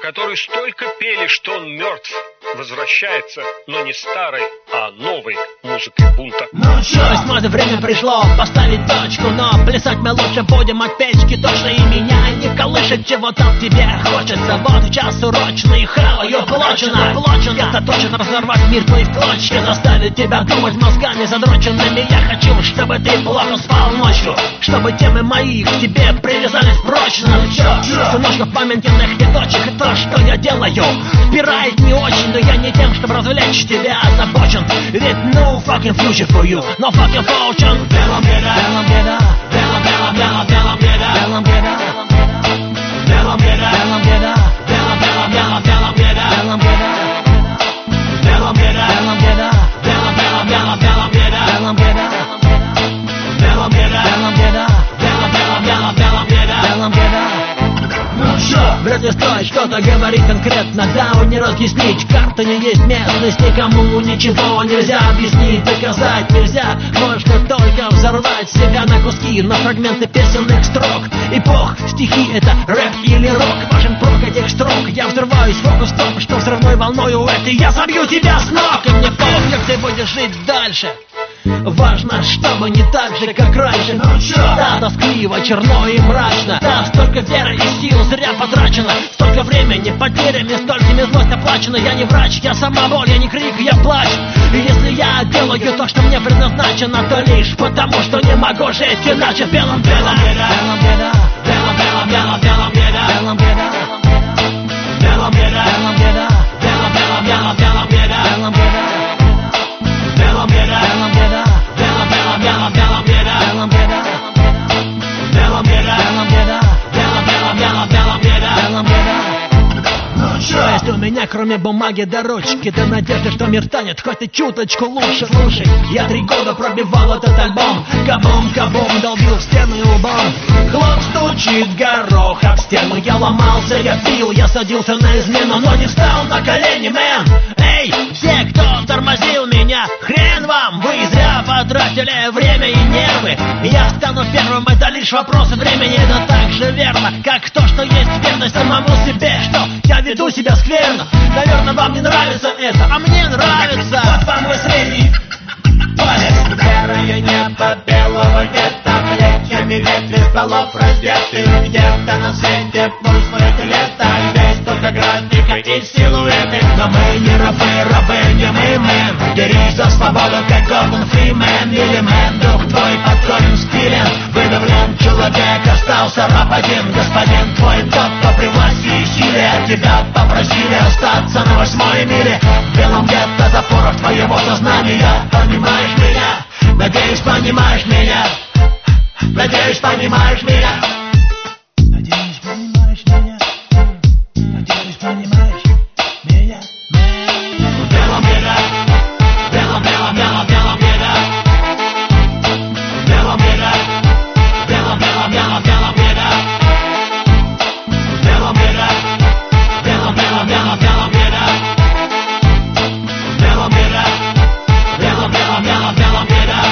который столько пели, что он мертв, возвращается, но не старой, а новой музыкой бунта. Ну чё, смотри, время пришло поставить точку, но плясать мы лучше будем от печки. Точно и меня не колышет, чего там тебе хочется. Вот час урочный, хаваю плочено. Я заточен разорвать мир твои в клочья, заставить тебя думать мозгами задроченными. Я хочу, чтобы ты плохо спал ночью, чтобы темы мои к тебе привязались прочно. Ну чё, сыночка памятных леточек, и то, что я делаю, впирает не очень, но я не тем, чтобы развлечь тебя озабочен. Ведь no fucking future for you, no fucking fortune. Белом беда, белом беда, белом беда, белом белом беда, белом беда, белом беда, белом беда, белом белом белом белом беда, белом беда, белом беда, белом беда, белом белом белом белом беда, белом беда, белом беда, белом беда, белом белом белом белом беда, белом беда. Ну чё? Вряд ли стоит что-то говорить конкретно, да, не разъяснить. Карта не есть местность, никому ничего нельзя объяснить, доказать нельзя. Можно только взорвать себя на куски, на фрагменты песенных строк. И бог, стихи это рэп или рок, важен прок этих строк. Я взрываюсь фокус-стоп, что взрывной волною этой я забью тебя с ног. И мне похуй, как ты будешь жить дальше. Важно, чтобы не так же, как раньше. Ну чё? Да, тоскливо, черно и мрачно. Да, столько веры и сил зря потрачено. Столько времени потерями, столькими злость оплачена. Я не врач, я сама боль, я не крик, я плач. И если я делаю то, что мне предназначено, то лишь потому, что не могу жить иначе. Белом беда, белом беда, белом белом белом белом беда, белом беда, белом беда, белом беда, белом белом белом белом беда, белом беда, белом беда, белом беда, белом белом белом белом беда, белом беда, белом беда, белом беда, белом белом белом белом беда, белом беда. Ну чё? Есть у меня кроме бумаги до ручки, до надежды, что мир станет хоть и чуточку лучше. Слушай, я 3 года пробивал этот альбом, кабум-кабум, долбил в стену и лбом. Хлоп стучит горох об стену, я ломался, я пил, я садился на измену, но не встал на колени, мэн. Эй, все, кто тормозил меня, хрен вам, вы зря потратили время и нервы. Я стану первым, это лишь вопрос времени, это так же верно, как то, что есть верность самому себе, что я веду себя скверно. Наверное, вам не нравится это, а мне нравится. Вот вам мой средний палец. Серое небо белого гетто, плечами ветви стволов раздеты. Где-то на свете пульс моих лета, здесь только графика и силуэты. Но мы не рабы, рабы не мы, мэн. Дерись за свободу, как Гордон Фримен. Или мэн, дух твой подкорен спилен. Выдавлен человек, остался раб один. Господин твой тот, кто при власти и силе. Тебя попросили остаться на 8-й миле. В белом гетто запорах твоего сознания. Понимаешь меня? Надеюсь, понимаешь меня. Надеюсь, понимаешь меня. Надеюсь, понимаешь меня. Надеюсь, понимаешь меня. Белом беда, белом белом белом белом беда, белом беда, белом белом белом белом беда, белом беда, белом белом белом белом беда, белом беда, белом белом белом белом беда.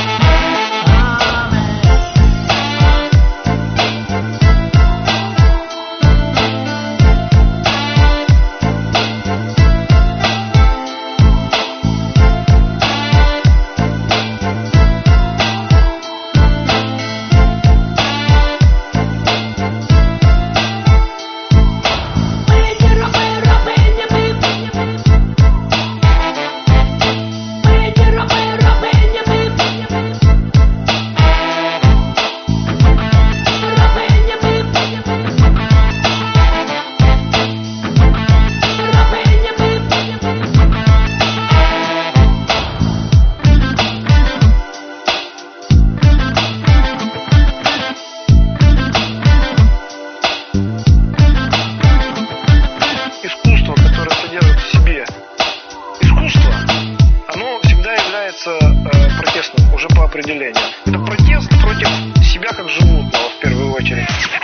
Искусство, которое содержит в себе искусство, оно всегда является протестным уже по определению. Это протест против себя как животного в первую очередь.